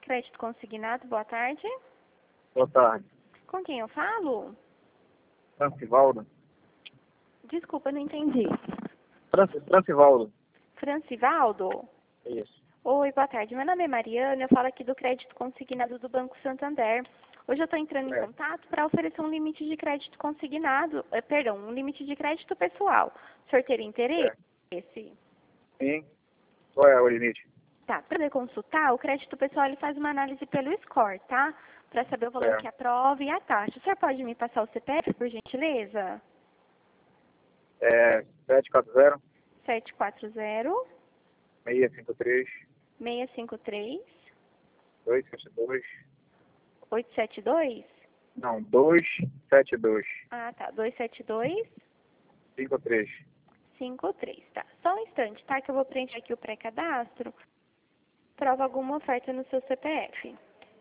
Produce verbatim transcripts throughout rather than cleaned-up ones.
Crédito Consignado, boa tarde. Boa tarde. Com quem eu falo? Francivaldo. Desculpa, não entendi. Franci, Francivaldo. Francivaldo? Isso. Oi, boa tarde. Meu nome é Mariana, eu falo aqui do Crédito Consignado do Banco Santander. Hoje eu estou entrando É. em contato para oferecer um limite de crédito consignado, eh, perdão, um limite de crédito pessoal. O senhor teria interesse? É. Sim. Qual é o limite? Tá, para poder consultar, o crédito pessoal ele faz uma análise pelo score, tá? Para saber o valor É. que aprova e a taxa. O senhor pode me passar o C P F, por gentileza? É sete quatro zero, sete quatro zero, seis cinco três, seis cinco três, dois sete dois. oito sete dois? Não, dois sete dois, Ah, tá. dois sete dois, cinco três. cinco três, tá. Só um instante, tá? Que eu vou preencher aqui o pré-cadastro. Prova alguma oferta no seu C P F.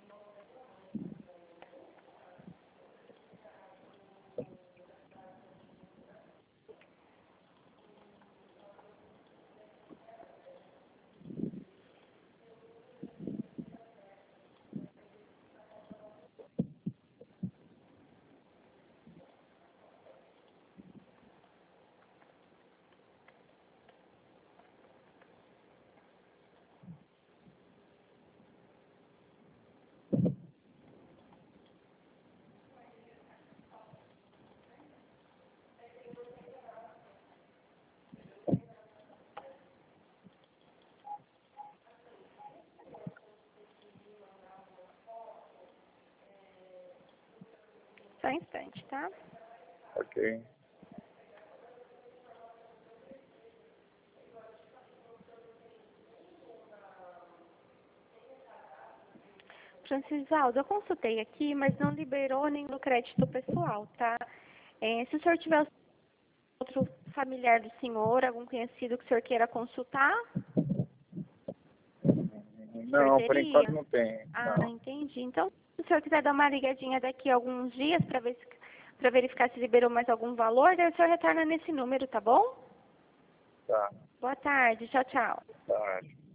Só um instante, tá? Ok. Francisaldo, eu consultei aqui, mas não liberou nem no crédito pessoal, tá? É, se o senhor tiver outro familiar do senhor, algum conhecido que o senhor queira consultar, o senhor Não, por enquanto teria? não tem. Ah, Não. entendi. Então, se o senhor quiser dar uma ligadinha daqui a alguns dias para ver se, para verificar se liberou mais algum valor, daí o senhor retorna nesse número, tá bom? Tá. Boa tarde, tchau, tchau. Tá.